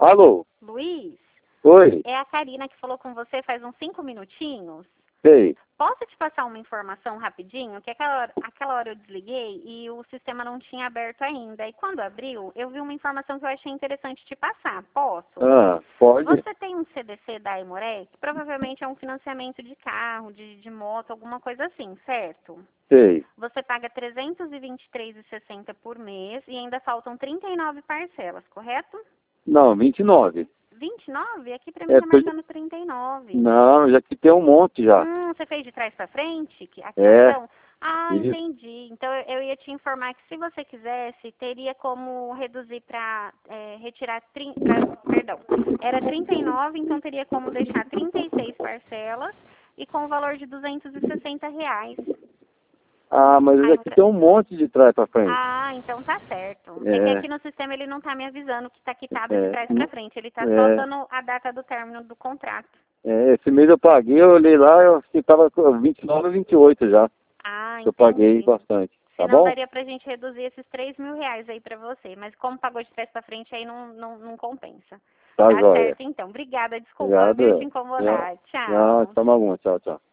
Alô? Luiz, Oi? é a Karina que falou com você faz uns 5 minutinhos. Sei. Posso te passar uma informação rapidinho? Que aquela hora eu desliguei e o sistema não tinha aberto ainda. E quando abriu, eu vi uma informação que eu achei interessante te passar. Posso? Pode? Você tem um CDC da Aimoré, que provavelmente é um financiamento de carro, de moto, alguma coisa assim, certo? Sei. Você paga R$ 323,60 por mês e ainda faltam 39 parcelas, correto? Não, 29. 29? Aqui pra mim É, tá marcando 39. não, já que tem um monte já. Você fez de trás pra frente? A É, quitação? Ah, isso. entendi. Então eu ia te informar que se você quisesse, teria como reduzir para retirar, perdão, era 39, então teria como deixar 36 parcelas e com o valor de R$ 260. Ah, mas Aí aqui tem um monte de trás pra frente. então tá certo. É que É, aqui no sistema ele não tá me avisando que tá quitado de é, trás pra frente. Ele tá só é, dando a data do término do contrato. esse mês eu paguei, eu olhei lá, eu acho que tava com 29 ou 28 já. Eu paguei Entendi. bastante, tá Senão bom? daria pra gente reduzir esses R$ 3.000 aí pra você. Mas como pagou de trás pra frente, aí não compensa. Tá Tá joia. certo, então. Obrigada. Desculpa, viu, te Obrigado. Não, incomodar. não, Tchau. toma alguma. Tchau, tchau.